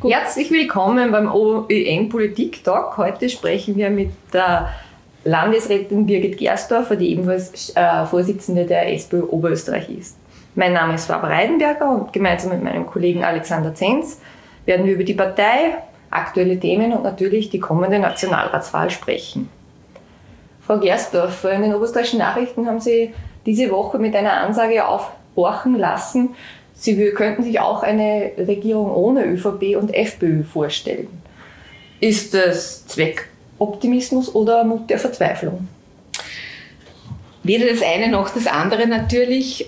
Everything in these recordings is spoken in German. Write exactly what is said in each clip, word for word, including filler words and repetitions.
Gut. Herzlich willkommen beim O Ö M-Politik-Talk. Heute sprechen wir mit der Landesrätin Birgit Gersdorfer, die ebenfalls äh, Vorsitzende der SPÖ Oberösterreich ist. Mein Name ist Barbara Reidenberger und gemeinsam mit meinem Kollegen Alexander Zenz werden wir über die Partei, aktuelle Themen und natürlich die kommende Nationalratswahl sprechen. Frau Gersdorfer, in den Oberösterreichischen Nachrichten haben Sie diese Woche mit einer Ansage aufhorchen lassen, Sie könnten sich auch eine Regierung ohne ÖVP und FPÖ vorstellen. Ist das Zweckoptimismus oder Mut der Verzweiflung? Weder das eine noch das andere natürlich.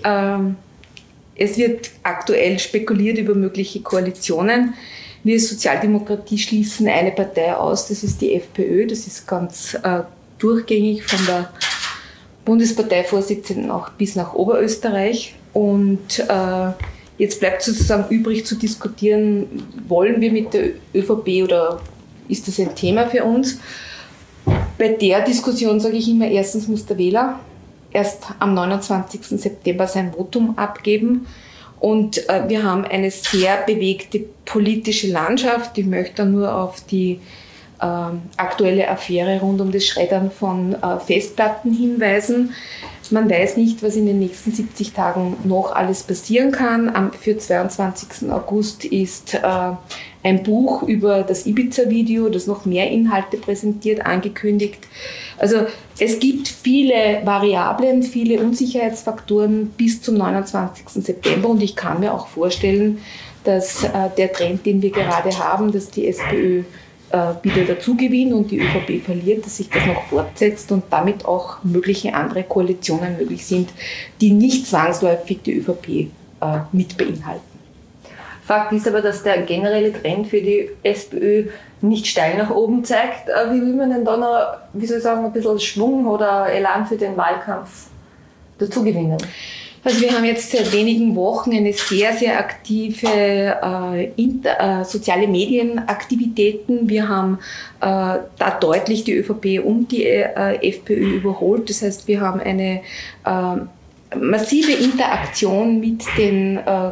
Es wird aktuell spekuliert über mögliche Koalitionen. Wir als Sozialdemokratie schließen eine Partei aus, das ist die FPÖ. Das ist ganz durchgängig von der Bundesparteivorsitzenden auch bis nach Oberösterreich. Und äh, jetzt bleibt sozusagen übrig zu diskutieren, wollen wir mit der ÖVP oder ist das ein Thema für uns? Bei der Diskussion sage ich immer, erstens muss der Wähler erst am neunundzwanzigsten September sein Votum abgeben. Und äh, wir haben eine sehr bewegte politische Landschaft. Ich möchte da nur auf die äh, aktuelle Affäre rund um das Schreddern von äh, Festplatten hinweisen. Man weiß nicht, was in den nächsten siebzig Tagen noch alles passieren kann. Am, für zweiundzwanzigsten August ist äh, ein Buch über das Ibiza-Video, das noch mehr Inhalte präsentiert, angekündigt. Also es gibt viele Variablen, viele Unsicherheitsfaktoren bis zum neunundzwanzigsten September und ich kann mir auch vorstellen, dass äh, der Trend, den wir gerade haben, dass die SPÖ wieder dazu gewinnt und die ÖVP verliert, dass sich das noch fortsetzt und damit auch mögliche andere Koalitionen möglich sind, die nicht zwangsläufig die ÖVP äh, mit beinhalten. Fakt ist aber, dass der generelle Trend für die SPÖ nicht steil nach oben zeigt. Wie will man denn da noch, wie soll ich sagen, ein bisschen Schwung oder Elan für den Wahlkampf dazu gewinnen? Also wir haben jetzt seit wenigen Wochen eine sehr, sehr aktive äh, inter, äh, soziale Medienaktivitäten. Wir haben äh, da deutlich die ÖVP und die äh, FPÖ überholt. Das heißt, wir haben eine äh, massive Interaktion mit den äh,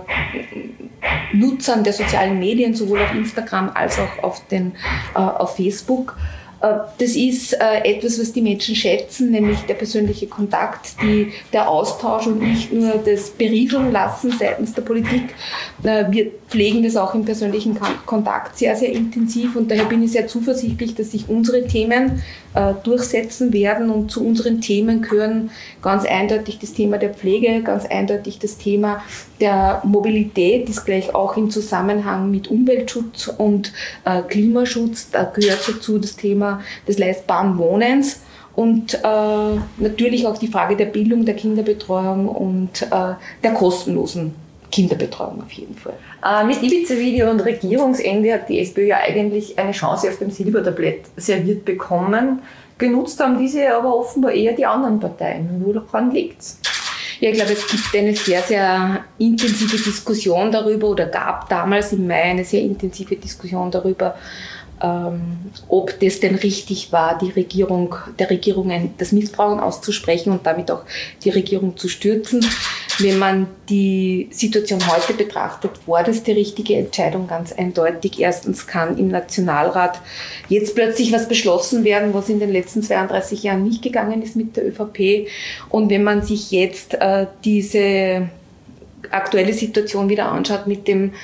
Nutzern der sozialen Medien, sowohl auf Instagram als auch auf, den, äh, auf Facebook. Das ist äh, etwas, was die Menschen schätzen, nämlich der persönliche Kontakt, die, der Austausch und nicht nur das Berieseln lassen seitens der Politik. Äh, wir pflegen das auch im persönlichen Kontakt sehr, sehr intensiv und daher bin ich sehr zuversichtlich, dass sich unsere Themen äh, durchsetzen werden und zu unseren Themen gehören ganz eindeutig das Thema der Pflege, ganz eindeutig das Thema der Mobilität, ist gleich auch im Zusammenhang mit Umweltschutz und äh, Klimaschutz. Da gehört dazu das Thema des leistbaren Wohnens und äh, natürlich auch die Frage der Bildung, der Kinderbetreuung und äh, der kostenlosen Kinderbetreuung auf jeden Fall. Äh, mit Ibiza-Video und Regierungsende hat die SPÖ ja eigentlich eine Chance auf dem Silbertablett serviert bekommen. Genutzt haben diese aber offenbar eher die anderen Parteien. Woran liegt's? Ja, ich glaube, es gibt eine sehr, sehr intensive Diskussion darüber oder gab damals im Mai eine sehr intensive Diskussion darüber, ähm, ob das denn richtig war, die Regierung, der Regierung ein, das Misstrauen auszusprechen und damit auch die Regierung zu stürzen. Wenn man die Situation heute betrachtet, war das die richtige Entscheidung ganz eindeutig. Erstens kann im Nationalrat jetzt plötzlich was beschlossen werden, was in den letzten zweiunddreißig Jahren nicht gegangen ist mit der ÖVP. Und wenn man sich jetzt äh, diese aktuelle Situation wieder anschaut mit dem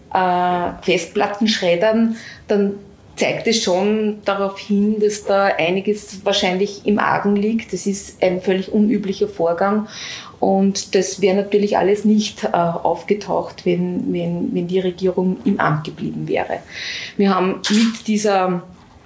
äh, Festplattenschreddern, dann zeigt es schon darauf hin, dass da einiges wahrscheinlich im Argen liegt. Das ist ein völlig unüblicher Vorgang und das wäre natürlich alles nicht äh, aufgetaucht, wenn, wenn, wenn die Regierung im Amt geblieben wäre. Wir haben mit dieser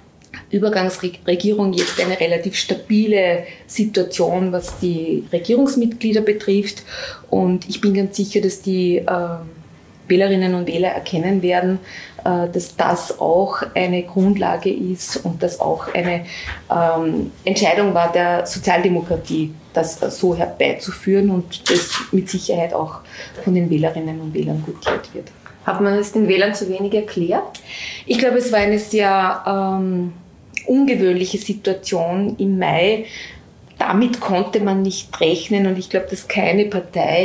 Übergangsregierung jetzt eine relativ stabile Situation, was die Regierungsmitglieder betrifft und ich bin ganz sicher, dass die äh, Wählerinnen und Wähler erkennen werden, dass das auch eine Grundlage ist und das auch eine ähm, Entscheidung war der Sozialdemokratie, das so herbeizuführen und das mit Sicherheit auch von den Wählerinnen und Wählern gutiert wird. Hat man es den Wählern zu wenig erklärt? Ich glaube, es war eine sehr ähm, ungewöhnliche Situation im Mai. Damit konnte man nicht rechnen und ich glaube, dass keine Partei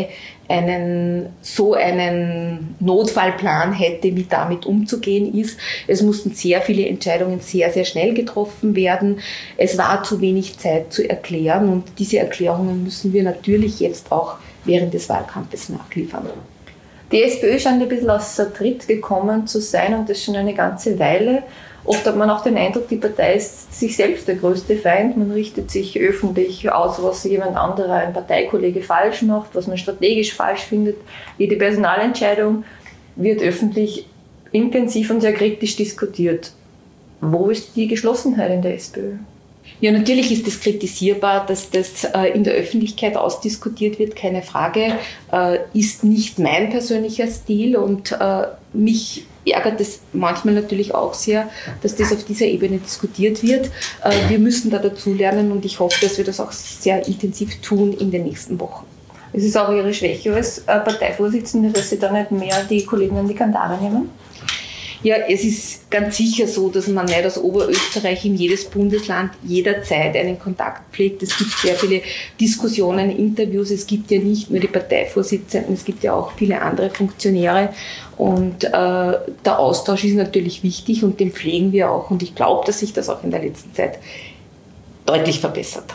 einen, so einen Notfallplan hätte, wie damit umzugehen ist. Es mussten sehr viele Entscheidungen sehr, sehr schnell getroffen werden. Es war zu wenig Zeit zu erklären und diese Erklärungen müssen wir natürlich jetzt auch während des Wahlkampfes nachliefern. Die SPÖ scheint ein bisschen außer Tritt gekommen zu sein und das schon eine ganze Weile. Oft hat man auch den Eindruck, die Partei ist sich selbst der größte Feind. Man richtet sich öffentlich aus, was jemand anderer, ein Parteikollege falsch macht, was man strategisch falsch findet. Jede Personalentscheidung wird öffentlich intensiv und sehr kritisch diskutiert. Wo ist die Geschlossenheit in der SPÖ? Ja, natürlich ist es kritisierbar, dass das äh, in der Öffentlichkeit ausdiskutiert wird, keine Frage. Äh, ist nicht mein persönlicher Stil und äh, mich ärgert es manchmal natürlich auch sehr, dass das auf dieser Ebene diskutiert wird. Äh, wir müssen da dazulernen und ich hoffe, dass wir das auch sehr intensiv tun in den nächsten Wochen. Es ist auch Ihre Schwäche als äh, Parteivorsitzende, dass Sie da nicht mehr die Kollegen an die Kandare nehmen? Ja, es ist ganz sicher so, dass man nicht aus Oberösterreich in jedes Bundesland jederzeit einen Kontakt pflegt. Es gibt sehr viele Diskussionen, Interviews. Es gibt ja nicht nur die Parteivorsitzenden, es gibt ja auch viele andere Funktionäre. Und äh, der Austausch ist natürlich wichtig und den pflegen wir auch. Und ich glaube, dass sich das auch in der letzten Zeit deutlich verbessert hat.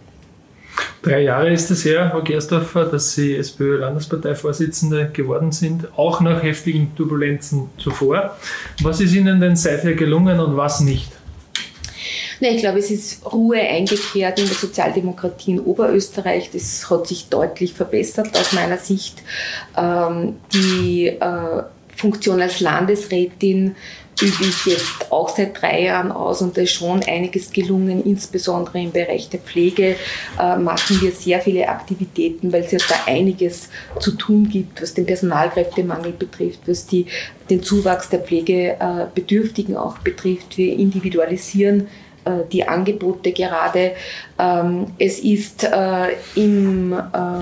Drei Jahre ist es her, Frau Gersdorfer, dass Sie SPÖ-Landesparteivorsitzende geworden sind, auch nach heftigen Turbulenzen zuvor. Was ist Ihnen denn seither gelungen und was nicht? Ja, ich glaube, es ist Ruhe eingekehrt in der Sozialdemokratie in Oberösterreich. Das hat sich deutlich verbessert aus meiner Sicht. Ähm, die äh, Funktion als Landesrätin übe ich jetzt auch seit drei Jahren aus und da ist schon einiges gelungen, insbesondere im Bereich der Pflege äh, machen wir sehr viele Aktivitäten, weil es ja da einiges zu tun gibt, was den Personalkräftemangel betrifft, was die, den Zuwachs der Pflegebedürftigen auch betrifft. Wir individualisieren äh, die Angebote gerade. Ähm, es ist äh, im äh,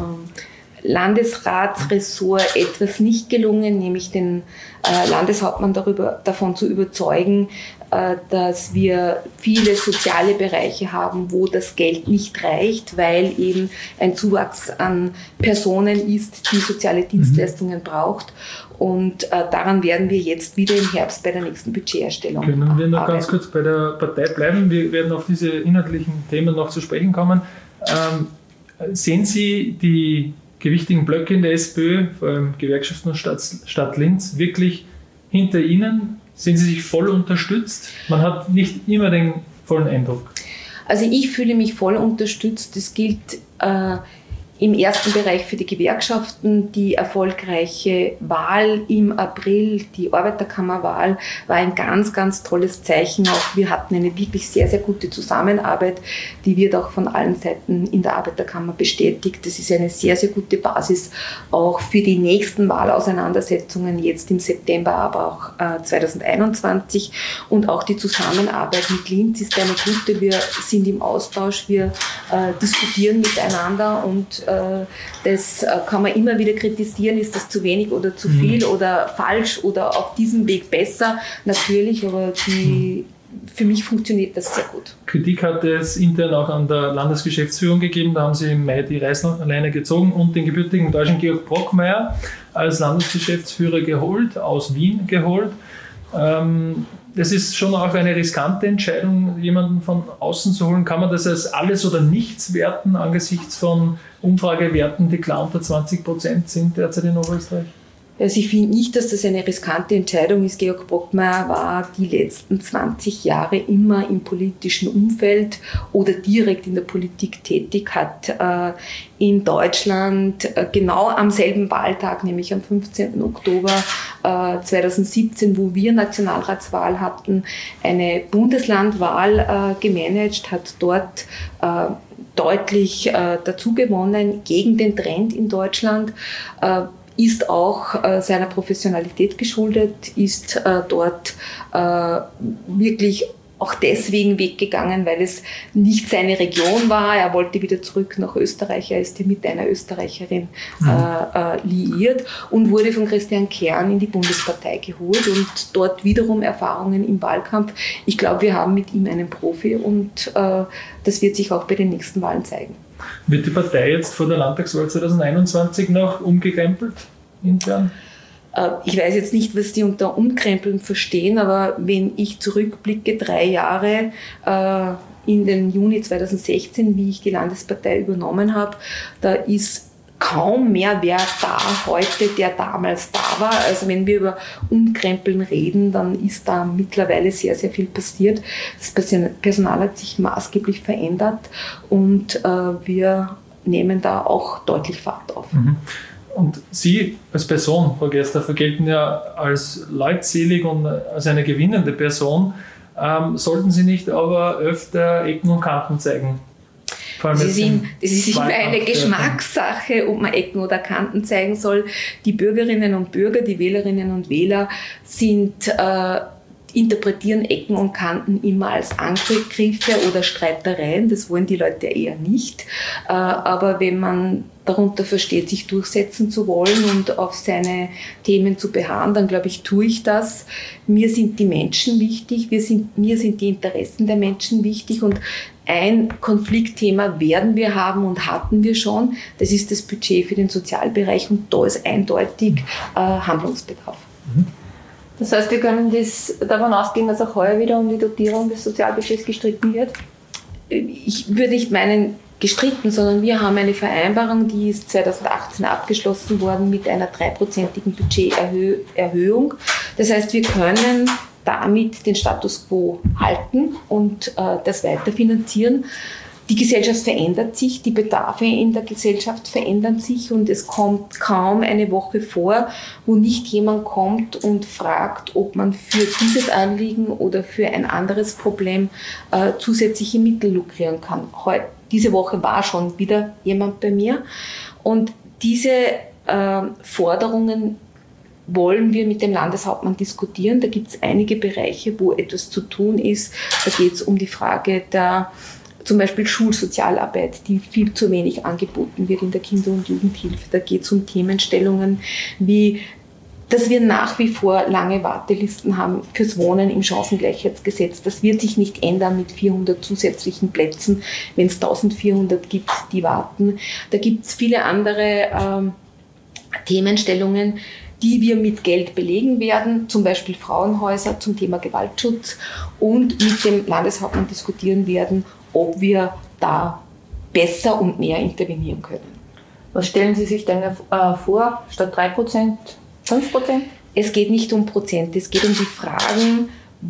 Landesratsressort etwas nicht gelungen, nämlich den äh, Landeshauptmann darüber, davon zu überzeugen, äh, dass wir viele soziale Bereiche haben, wo das Geld nicht reicht, weil eben ein Zuwachs an Personen ist, die soziale Dienstleistungen mhm. braucht. Und äh, daran werden wir jetzt wieder im Herbst bei der nächsten Budgeterstellung arbeiten. Können wir noch ganz kurz bei der Partei bleiben? Wir werden auf diese inhaltlichen Themen noch zu sprechen kommen. Ähm, sehen Sie die gewichtigen Blöcke in der SPÖ, vor allem Gewerkschaften und Stadt, Stadt Linz, wirklich hinter Ihnen? Sind Sie sich voll unterstützt? Man hat nicht immer den vollen Eindruck. Also ich fühle mich voll unterstützt. Das gilt äh, im ersten Bereich für die Gewerkschaften. Die erfolgreiche Wahl im April, die Arbeiterkammerwahl, war ein ganz, ganz tolles Zeichen. Auch wir hatten eine wirklich sehr, sehr gute Zusammenarbeit. Die wird auch von allen Seiten in der Arbeiterkammer bestätigt. Das ist eine sehr, sehr gute Basis auch für die nächsten Wahlauseinandersetzungen jetzt im September, aber auch äh, zwanzig einundzwanzig. Und auch die Zusammenarbeit mit Linz ist eine gute. Wir sind im Austausch, wir äh, diskutieren miteinander und das kann man immer wieder kritisieren, ist das zu wenig oder zu viel mhm. oder falsch oder auf diesem Weg besser. Natürlich, aber die, für mich funktioniert das sehr gut. Kritik hat es intern auch an der Landesgeschäftsführung gegeben. Da haben Sie im Mai die Reißleine gezogen und den gebürtigen Deutschen Georg Brockmeier als Landesgeschäftsführer geholt, aus Wien geholt. Ähm, Das ist schon auch eine riskante Entscheidung, jemanden von außen zu holen. Kann man das als alles oder nichts werten angesichts von Umfragewerten, die klar unter zwanzig Prozent sind derzeit in Oberösterreich? Also ich finde nicht, dass das eine riskante Entscheidung ist. Georg Brockmeier war die letzten zwanzig Jahre immer im politischen Umfeld oder direkt in der Politik tätig, hat äh, in Deutschland äh, genau am selben Wahltag, nämlich am fünfzehnten Oktober äh, zweitausendsiebzehn, wo wir Nationalratswahl hatten, eine Bundeslandwahl äh, gemanagt, hat dort äh, deutlich äh, dazu gewonnen gegen den Trend in Deutschland. Äh, ist auch äh, seiner Professionalität geschuldet, ist äh, dort äh, wirklich auch deswegen weggegangen, weil es nicht seine Region war. Er wollte wieder zurück nach Österreich. Er ist hier mit einer Österreicherin äh, äh, liiert und wurde von Christian Kern in die Bundespartei geholt und dort wiederum Erfahrungen im Wahlkampf. Ich glaube, wir haben mit ihm einen Profi und äh, das wird sich auch bei den nächsten Wahlen zeigen. Wird die Partei jetzt vor der Landtagswahl zwanzig einundzwanzig noch umgekrempelt intern? Ich weiß jetzt nicht, was die unter Umkrempeln verstehen, aber wenn ich zurückblicke, drei Jahre äh, in den Juni zweitausendsechzehn, wie ich die Landespartei übernommen habe, da ist kaum mehr wer da heute, der damals da war. Also wenn wir über Umkrempeln reden, dann ist da mittlerweile sehr, sehr viel passiert. Das Personal hat sich maßgeblich verändert und äh, wir nehmen da auch deutlich Fahrt auf. Mhm. Und Sie als Person, Frau Gersdorfer, gelten ja als leutselig und als eine gewinnende Person. Ähm, sollten Sie nicht aber öfter Ecken und Kanten zeigen? Das ist, ihm, das ist immer eine Geschmackssache, ob man Ecken oder Kanten zeigen soll. Die Bürgerinnen und Bürger, die Wählerinnen und Wähler sind, äh, interpretieren Ecken und Kanten immer als Angriffe oder Streitereien. Das wollen die Leute eher nicht. Äh, aber wenn man darunter versteht, sich durchsetzen zu wollen und auf seine Themen zu beharren, dann glaube ich, tue ich das. Mir sind die Menschen wichtig, wir sind, mir sind die Interessen der Menschen wichtig und ein Konfliktthema werden wir haben und hatten wir schon. Das ist das Budget für den Sozialbereich und da ist eindeutig äh, Handlungsbedarf. Das heißt, wir können das davon ausgehen, dass auch heuer wieder um die Dotierung des Sozialbudgets gestritten wird? Ich würde nicht meinen, gestritten, sondern wir haben eine Vereinbarung, die ist zweitausendachtzehn abgeschlossen worden mit einer dreiprozentigen Budgeterhöhung. Das heißt, wir können damit den Status quo halten und äh, das weiterfinanzieren. Die Gesellschaft verändert sich, die Bedarfe in der Gesellschaft verändern sich und es kommt kaum eine Woche vor, wo nicht jemand kommt und fragt, ob man für dieses Anliegen oder für ein anderes Problem äh, zusätzliche Mittel lukrieren kann. Heute, diese Woche war schon wieder jemand bei mir und diese äh, Forderungen wollen wir mit dem Landeshauptmann diskutieren. Da gibt es einige Bereiche, wo etwas zu tun ist. Da geht es um die Frage der zum Beispiel Schulsozialarbeit, die viel zu wenig angeboten wird in der Kinder- und Jugendhilfe. Da geht es um Themenstellungen wie, dass wir nach wie vor lange Wartelisten haben fürs Wohnen im Chancengleichheitsgesetz. Das wird sich nicht ändern mit vierhundert zusätzlichen Plätzen, wenn es eintausendvierhundert gibt, die warten. Da gibt es viele andere ähm, Themenstellungen, die wir mit Geld belegen werden, zum Beispiel Frauenhäuser zum Thema Gewaltschutz und mit dem Landeshauptmann diskutieren werden, ob wir da besser und mehr intervenieren können. Was stellen Sie sich denn äh, vor, statt drei Prozent, fünf Prozent? Es geht nicht um Prozent, es geht um die Fragen,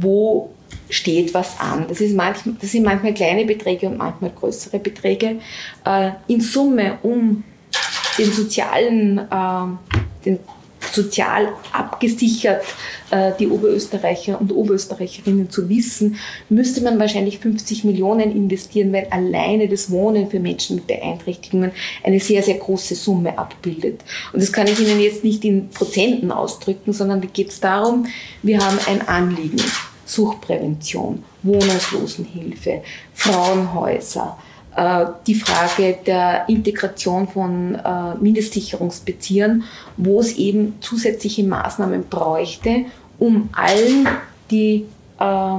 wo steht was an. Das, ist manchmal, das sind manchmal kleine Beträge und manchmal größere Beträge. Äh, in Summe, um den sozialen, äh, den sozial abgesichert äh, die Oberösterreicher und Oberösterreicherinnen zu wissen, müsste man wahrscheinlich fünfzig Millionen investieren, weil alleine das Wohnen für Menschen mit Beeinträchtigungen eine sehr, sehr große Summe abbildet. Und das kann ich Ihnen jetzt nicht in Prozenten ausdrücken, sondern da geht es darum, wir haben ein Anliegen, Suchtprävention, Wohnungslosenhilfe, Frauenhäuser, die Frage der Integration von äh, Mindestsicherungsbeziehern, wo es eben zusätzliche Maßnahmen bräuchte, um allen, die äh,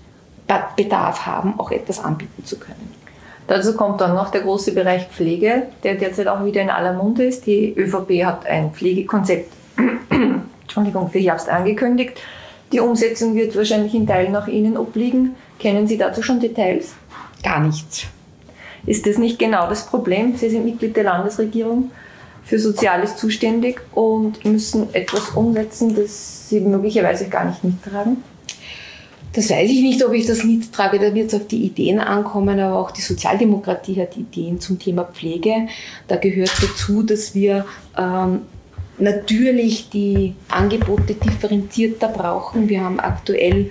Bedarf haben, auch etwas anbieten zu können. Dazu kommt dann noch der große Bereich Pflege, der derzeit auch wieder in aller Munde ist. Die ÖVP hat ein Pflegekonzept Entschuldigung, für Herbst angekündigt. Die Umsetzung wird wahrscheinlich in Teilen auch Ihnen obliegen. Kennen Sie dazu schon Details? Gar nichts. Ist das nicht genau das Problem? Sie sind Mitglied der Landesregierung, für Soziales zuständig und müssen etwas umsetzen, das Sie möglicherweise gar nicht mittragen? Das weiß ich nicht, ob ich das mittrage. Da wird es auf die Ideen ankommen, aber auch die Sozialdemokratie hat Ideen zum Thema Pflege. Da gehört dazu, dass wir ähm, natürlich die Angebote differenzierter brauchen. Wir haben aktuell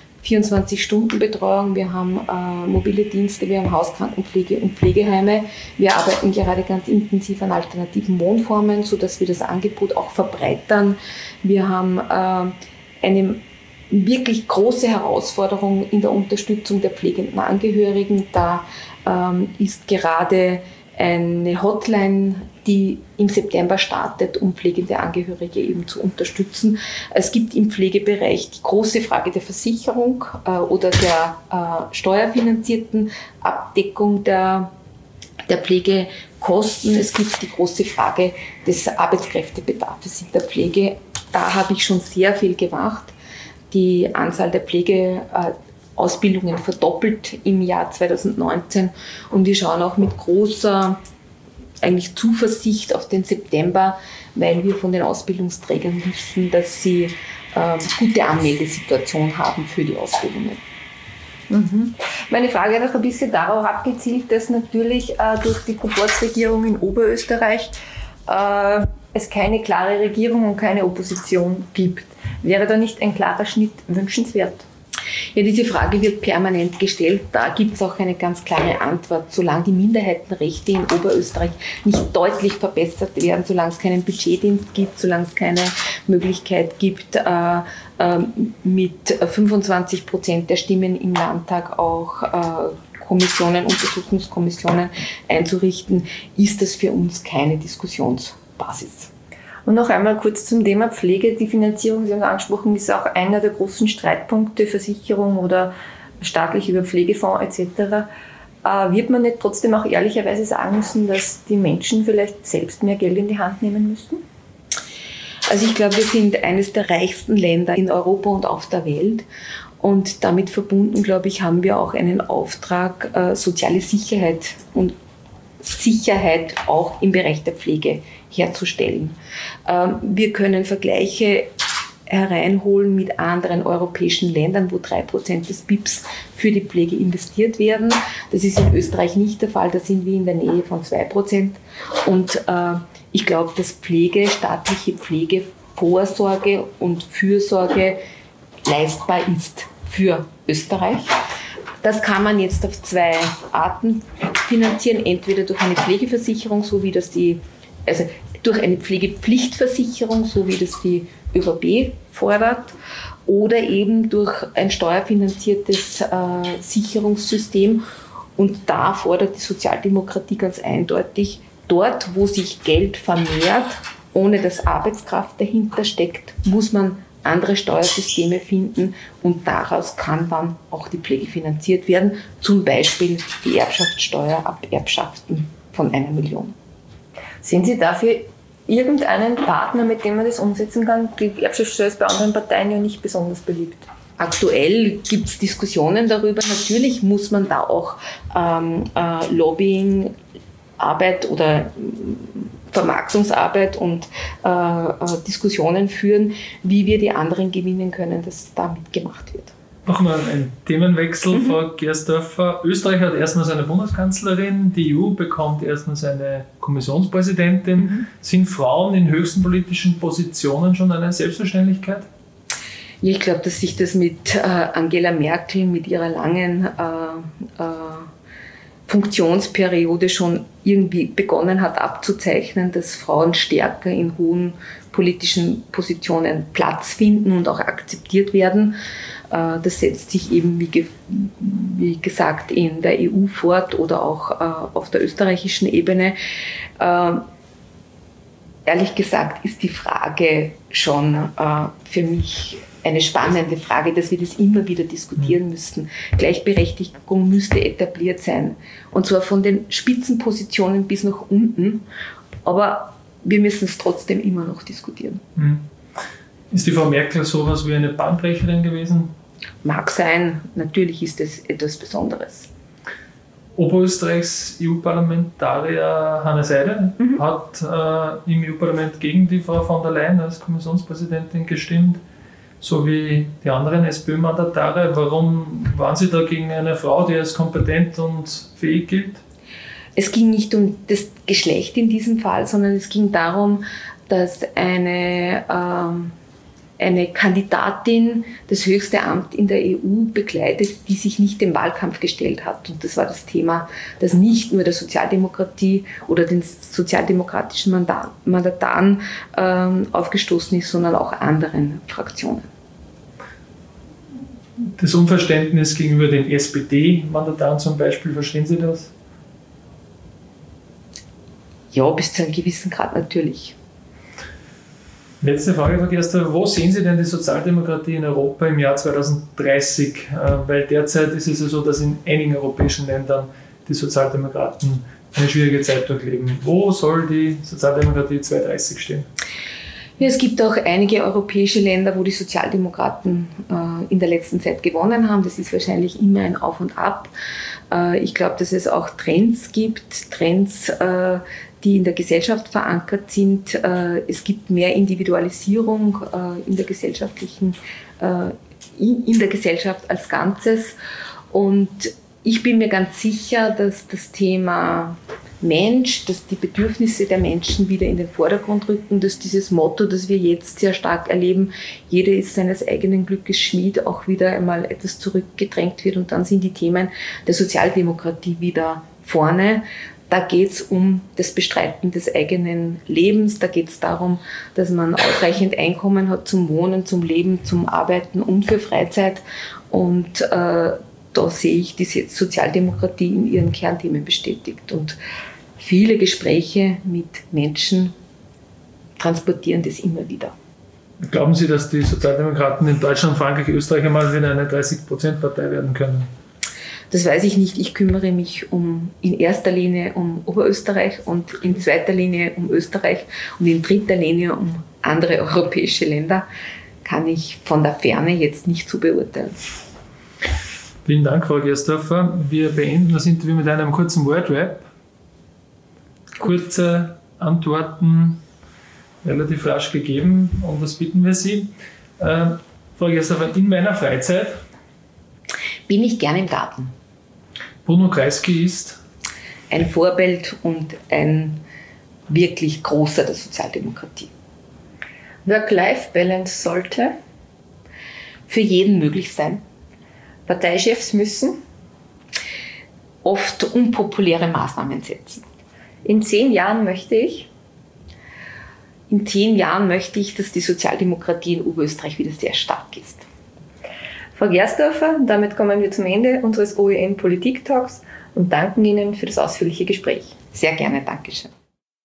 vierundzwanzig-Stunden-Betreuung, wir haben äh, mobile Dienste, wir haben Hauskrankenpflege und Pflegeheime. Wir arbeiten gerade ganz intensiv an alternativen Wohnformen, sodass wir das Angebot auch verbreitern. Wir haben äh, eine wirklich große Herausforderung in der Unterstützung der pflegenden Angehörigen. Da ähm, ist gerade eine Hotline, die im September startet, um pflegende Angehörige eben zu unterstützen. Es gibt im Pflegebereich die große Frage der Versicherung äh, oder der äh, steuerfinanzierten Abdeckung der der Pflegekosten. Es gibt die große Frage des Arbeitskräftebedarfs in der Pflege. Da habe ich schon sehr viel gemacht. Die Anzahl der Pflegeausbildungen verdoppelt im Jahr zweitausendneunzehn und wir schauen auch mit großer eigentlich Zuversicht auf den September, weil wir von den Ausbildungsträgern wissen, dass sie äh, gute Anmeldesituation haben für die Ausbildungen. Mhm. Meine Frage hat auch ein bisschen darauf abgezielt, dass natürlich äh, durch die Proporzregierung in Oberösterreich äh, es keine klare Regierung und keine Opposition gibt. Wäre da nicht ein klarer Schnitt wünschenswert? Ja, diese Frage wird permanent gestellt. Da gibt es auch eine ganz klare Antwort. Solange die Minderheitenrechte in Oberösterreich nicht deutlich verbessert werden, solange es keinen Budgetdienst gibt, solange es keine Möglichkeit gibt, äh, äh, mit fünfundzwanzig Prozent der Stimmen im Landtag auch äh, Kommissionen, Untersuchungskommissionen einzurichten, ist das für uns keine Diskussionsbasis. Und noch einmal kurz zum Thema Pflege. Die Finanzierung, Sie haben es angesprochen, ist auch einer der großen Streitpunkte, Versicherung oder staatlich über Pflegefonds et cetera. Äh, wird man nicht trotzdem auch ehrlicherweise sagen müssen, dass die Menschen vielleicht selbst mehr Geld in die Hand nehmen müssten? Also ich glaube, wir sind eines der reichsten Länder in Europa und auf der Welt. Und damit verbunden, glaube ich, haben wir auch einen Auftrag, äh, soziale Sicherheit und Sicherheit auch im Bereich der Pflege herzustellen. Ähm, wir können Vergleiche hereinholen mit anderen europäischen Ländern, wo drei Prozent des B I Ps für die Pflege investiert werden. Das ist in Österreich nicht der Fall, da sind wir in der Nähe von zwei Prozent. Und äh, ich glaube, dass Pflege, staatliche Pflegevorsorge und Fürsorge leistbar ist für Österreich. Das kann man jetzt auf zwei Arten finanzieren, entweder durch eine Pflegeversicherung, so wie das die, also durch eine Pflegepflichtversicherung, so wie das die ÖVP fordert, oder eben durch ein steuerfinanziertes äh, Sicherungssystem. Und da fordert die Sozialdemokratie ganz eindeutig, dort, wo sich Geld vermehrt, ohne dass Arbeitskraft dahinter steckt, muss man andere Steuersysteme finden und daraus kann dann auch die Pflege finanziert werden, zum Beispiel die Erbschaftssteuer ab Erbschaften von einer Million. Sehen Sie dafür irgendeinen Partner, mit dem man das umsetzen kann? Die Erbschaftssteuer ist bei anderen Parteien ja nicht besonders beliebt. Aktuell gibt es Diskussionen darüber. Natürlich muss man da auch ähm, äh, Lobbying, Arbeit oder Vermarktungsarbeit und äh, äh, Diskussionen führen, wie wir die anderen gewinnen können, dass damit gemacht wird. Nochmal ein Themenwechsel, mhm. Frau Gersdorfer. Österreich hat erstmals eine Bundeskanzlerin, die E U bekommt erstmals eine Kommissionspräsidentin. Mhm. Sind Frauen in höchsten politischen Positionen schon eine Selbstverständlichkeit? Ja, ich glaube, dass sich das mit äh, Angela Merkel, mit ihrer langen äh, äh, Funktionsperiode schon irgendwie begonnen hat abzuzeichnen, dass Frauen stärker in hohen politischen Positionen Platz finden und auch akzeptiert werden. Das setzt sich eben, wie, ge- wie gesagt, in der E U fort oder auch auf der österreichischen Ebene. Ehrlich gesagt ist die Frage schon für mich eine spannende Frage, dass wir das immer wieder diskutieren müssen. Gleichberechtigung müsste etabliert sein. Und zwar von den Spitzenpositionen bis nach unten. Aber wir müssen es trotzdem immer noch diskutieren. Ist die Frau Merkel sowas wie eine Bahnbrecherin gewesen? Mag sein. Natürlich ist es etwas Besonderes. Oberösterreichs E U-Parlamentarier Hannes Seidel mhm. hat äh, im E U-Parlament gegen die Frau von der Leyen als Kommissionspräsidentin gestimmt, so wie die anderen SPÖ-Mandatare. Warum waren Sie da gegen eine Frau, die als kompetent und fähig gilt? Es ging nicht um das Geschlecht in diesem Fall, sondern es ging darum, dass eine, ähm, eine Kandidatin das höchste Amt in der E U bekleidet, die sich nicht dem Wahlkampf gestellt hat. Und das war das Thema, das nicht nur der Sozialdemokratie oder den sozialdemokratischen Mandat, Mandataren ähm, aufgestoßen ist, sondern auch anderen Fraktionen. Das Unverständnis gegenüber den S P D-Mandataren zum Beispiel, verstehen Sie das? Ja, bis zu einem gewissen Grad natürlich. Letzte Frage, Frau Gerster. Wo sehen Sie denn die Sozialdemokratie in Europa im Jahr zweitausenddreißig? Weil derzeit ist es ja so, dass in einigen europäischen Ländern die Sozialdemokraten eine schwierige Zeit durchleben. Wo soll die Sozialdemokratie zwanzig dreißig stehen? Ja, es gibt auch einige europäische Länder, wo die Sozialdemokraten äh, in der letzten Zeit gewonnen haben. Das ist wahrscheinlich immer ein Auf und Ab. Äh, ich glaube, dass es auch Trends gibt, Trends, äh, die in der Gesellschaft verankert sind. Äh, es gibt mehr Individualisierung äh, in der gesellschaftlichen, äh, in, in der Gesellschaft als Ganzes. Und ich bin mir ganz sicher, dass das Thema Mensch, dass die Bedürfnisse der Menschen wieder in den Vordergrund rücken, dass dieses Motto, das wir jetzt sehr stark erleben, jeder ist seines eigenen Glückes Schmied, auch wieder einmal etwas zurückgedrängt wird und dann sind die Themen der Sozialdemokratie wieder vorne. Da geht es um das Bestreiten des eigenen Lebens, da geht es darum, dass man ausreichend Einkommen hat zum Wohnen, zum Leben, zum Arbeiten und für Freizeit und äh, da sehe ich die Sozialdemokratie in ihren Kernthemen bestätigt. Und viele Gespräche mit Menschen transportieren das immer wieder. Glauben Sie, dass die Sozialdemokraten in Deutschland, Frankreich, Österreich einmal wieder eine dreißig Prozent Partei werden können? Das weiß ich nicht. Ich kümmere mich um, in erster Linie um Oberösterreich und in zweiter Linie um Österreich und in dritter Linie um andere europäische Länder. Kann ich von der Ferne jetzt nicht so beurteilen. Vielen Dank, Frau Gersdorfer. Wir beenden das Interview mit einem kurzen Wordrap. Kurze Antworten, relativ rasch gegeben. Und das bitten wir Sie. Äh, Frau Gersdorfer, in meiner Freizeit bin ich gern im Garten. Bruno Kreisky ist ein Vorbild und ein wirklich großer der Sozialdemokratie. Work-Life-Balance sollte für jeden möglich sein. Parteichefs müssen oft unpopuläre Maßnahmen setzen. In zehn Jahren möchte ich In zehn Jahren möchte ich, dass die Sozialdemokratie in Oberösterreich wieder sehr stark ist. Frau Gersdorfer, damit kommen wir zum Ende unseres O E N Politik Talks und danken Ihnen für das ausführliche Gespräch. Sehr gerne, Dankeschön.